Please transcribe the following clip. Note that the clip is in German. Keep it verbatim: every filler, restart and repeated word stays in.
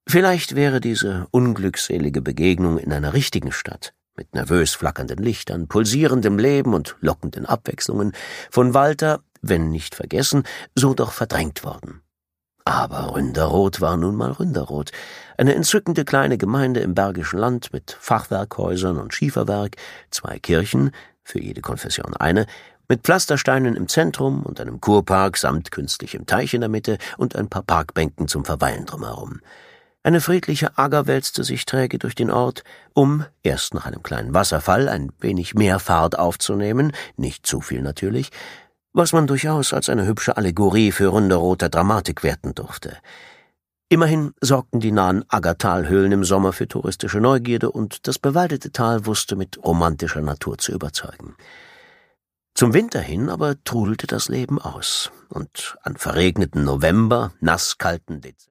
Vielleicht wäre diese unglückselige Begegnung in einer richtigen Stadt, mit nervös flackernden Lichtern, pulsierendem Leben und lockenden Abwechslungen, von Walter, wenn nicht vergessen, so doch verdrängt worden. Aber Ründerot war nun mal Ründerot, eine entzückende kleine Gemeinde im Bergischen Land mit Fachwerkhäusern und Schieferwerk, zwei Kirchen, für jede Konfession eine, mit Pflastersteinen im Zentrum und einem Kurpark samt künstlichem Teich in der Mitte und ein paar Parkbänken zum Verweilen drumherum. Eine friedliche Agger wälzte sich träge durch den Ort, um, erst nach einem kleinen Wasserfall, ein wenig mehr Fahrt aufzunehmen, nicht zu viel natürlich, was man durchaus als eine hübsche Allegorie für Ründerother Dramatik werten durfte. Immerhin sorgten die nahen Aggertalhöhlen im Sommer für touristische Neugierde und das bewaldete Tal wusste mit romantischer Natur zu überzeugen. Zum Winter hin aber trudelte das Leben aus, und an verregneten November, nasskalten Dezember